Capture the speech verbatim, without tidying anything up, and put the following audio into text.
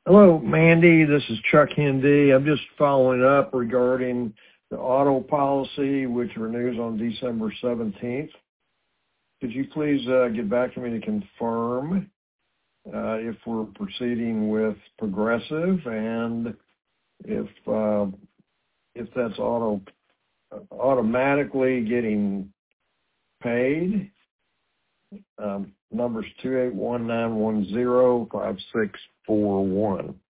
Hello, Mandy. This is Chuck Hendy. I'm just following up regarding the auto policy, which renews on December seventeenth. Could you please uh, get back to me to confirm uh, if we're proceeding with Progressive and if uh, if that's auto automatically getting paid? Um, number's two eight one nine one zero five six four one.